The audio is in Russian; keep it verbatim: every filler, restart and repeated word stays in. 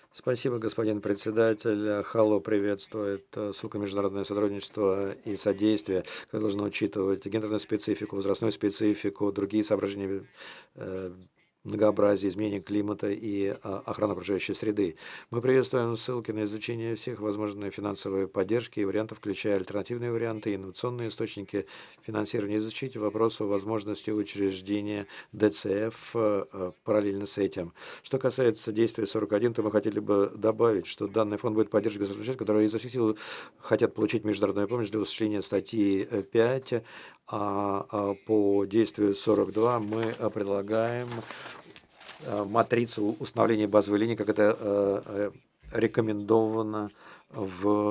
Спасибо, господин председатель. Халlo приветствует. э, Ссылка международное сотрудничество и содействие, как должно учитывать гендерную специфику, возрастную специфику, другие соображения, э, многообразие, изменение климата и а, охрану окружающей среды. Мы приветствуем ссылки на изучение всех возможной финансовой поддержки и вариантов, включая альтернативные варианты, инновационные источники финансирования, изучить вопрос о возможности учреждения д ц эф э, э, параллельно с этим. Что касается действия сорок один, то мы хотели бы добавить, что данный фонд будет поддерживать государственные бюджеты, которые изо всех сил хотят получить международную помощь для осуществления статьи э, пять, а, а по действию сорок два мы э, предлагаем э, матрицу установления базовой линии, как это э, э, рекомендовано в